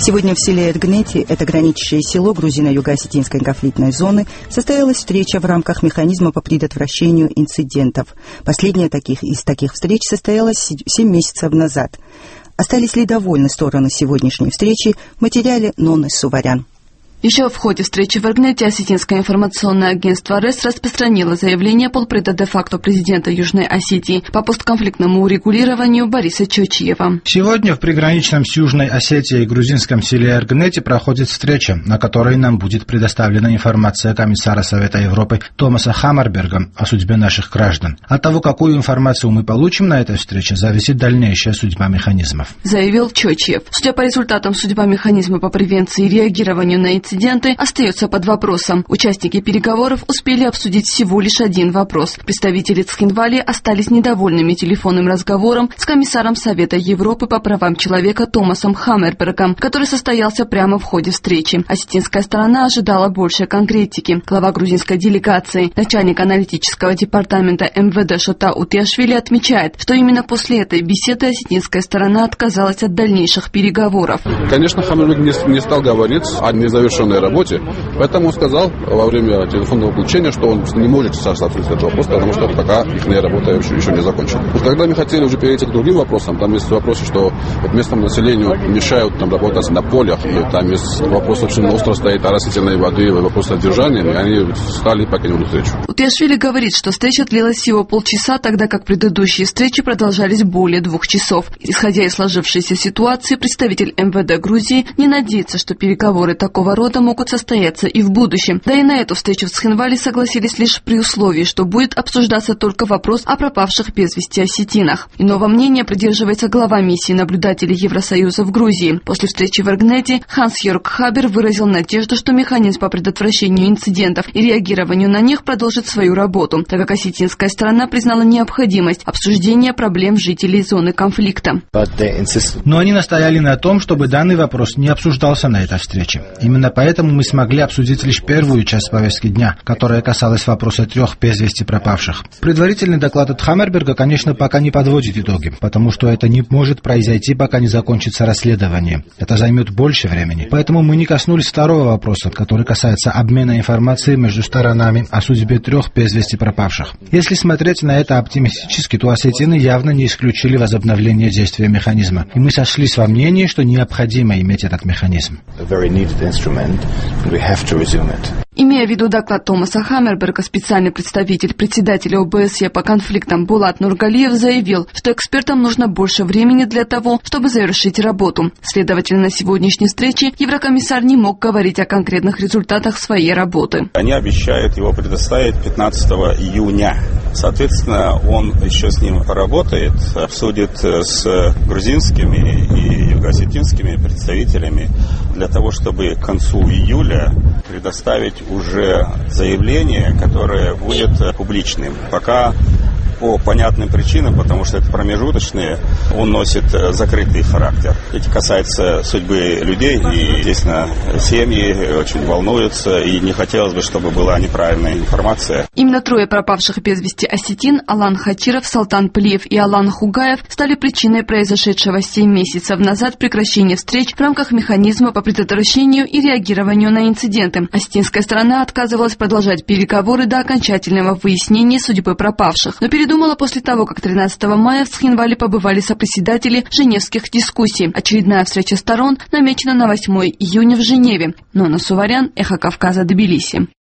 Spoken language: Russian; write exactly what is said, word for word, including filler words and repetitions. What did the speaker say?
Сегодня в селе Эдгнети, это граничащее село грузино-юго-осетинской конфликтной зоны, состоялась встреча в рамках механизма по предотвращению инцидентов. Последняя таких, из таких встреч состоялась семь месяцев назад. Остались ли довольны стороны сегодняшней встречи в материале Нонны Суварян. Еще в ходе встречи в Эдгнети Осетинское информационное агентство РЭС распространило заявление полпреда де-факто президента Южной Осетии по постконфликтному урегулированию Бориса Чочиева. Сегодня в приграничном с Южной Осетией и грузинском селе Эдгнети проходит встреча, на которой нам будет предоставлена информация комиссара Совета Европы Томаса Хаммерберга о судьбе наших граждан. От того, какую информацию мы получим на этой встрече, зависит дальнейшая судьба механизмов, заявил Чочиев. Судя по результатам, судьба механизма по превенции и реагированию на инциденты Инциденты остается под вопросом. Участники переговоров успели обсудить всего лишь один вопрос. Представители Цхинвали остались недовольными телефонным разговором с комиссаром Совета Европы по правам человека Томасом Хаммербергом, который состоялся прямо в ходе встречи. Осетинская сторона ожидала большей конкретики. Глава грузинской делегации, начальник аналитического департамента эм вэ дэ Шота Утиашвили отмечает, что именно после этой беседы осетинская сторона отказалась от дальнейших переговоров. Конечно, Хаммерберг не, не стал говорить о незавершенном работе, поэтому он сказал во время телефонного включения, что он не может сейчас открыть этот вопрос, потому что пока их работа еще, еще не закончена. Когда мы хотели уже перейти к другим вопросам, там есть вопросы, что вот местному населению мешают там работать на полях, и там есть вопрос очень остро стоит о растительной воды, вопрос содержания, и они стали покинуть встречу. Утиашвили говорит, что встреча длилась всего полчаса, тогда как предыдущие встречи продолжались более двух часов. Исходя из сложившейся ситуации, представитель эм вэ дэ Грузии не надеется, что переговоры такого рода могут состояться и в будущем. Да и на эту встречу в Цхинвали согласились лишь при условии, что будет обсуждаться только вопрос о пропавших без вести осетинах. Иного мнения придерживается глава миссии наблюдателей Евросоюза в Грузии. После встречи в Эдгнети Ханс-Йорг Хабер выразил надежду, что механизм по предотвращению инцидентов и реагированию на них продолжит свою работу, так как осетинская сторона признала необходимость обсуждения проблем жителей зоны конфликта. Но они настояли на том, чтобы данный вопрос не обсуждался на этой встрече. Именно поэтому мы смогли обсудить лишь первую часть повестки дня, которая касалась вопроса трех без вести пропавших. Предварительный доклад от Хаммерберга, конечно, пока не подводит итоги, потому что это не может произойти, пока не закончится расследование. Это займет больше времени. Поэтому мы не коснулись второго вопроса, который касается обмена информацией между сторонами о судьбе трех без вести пропавших. Если смотреть на это оптимистически, то осетины явно не исключили возобновление действия механизма. И мы сошлись во мнении, что необходимо иметь этот механизм. Имея в виду доклад Томаса Хаммерберга, специальный представитель председателя о бэ эс е по конфликтам Булат Нургалиев заявил, что экспертам нужно больше времени для того, чтобы завершить работу. Следовательно, на сегодняшней встрече еврокомиссар не мог говорить о конкретных результатах своей работы. Они обещают его предоставить пятнадцатого июня. Соответственно, он еще с ним поработает, обсудит с грузинскими и юго-осетинскими представителями для того, чтобы к концу июля предоставить уже заявление, которое будет публичным. Пока по понятным причинам, потому что это промежуточные, он носит закрытый характер. Это касается судьбы людей, и, естественно, семьи очень волнуются, и не хотелось бы, чтобы была неправильная информация. Именно трое пропавших без вести осетин, Алан Хачиров, Салтан Плиев и Алан Хугаев, стали причиной произошедшего семь месяцев назад прекращения встреч в рамках механизма по предотвращению и реагированию на инциденты. Осетинская сторона отказывалась продолжать переговоры до окончательного выяснения судьбы пропавших, но передумала после того, как тринадцатого мая в Цхинвали побывали сопредседатели женевских дискуссий. Очередная встреча сторон намечена на восьмое июня в Женеве. Нонна Суварян, Эхо Кавказа, Тбилиси.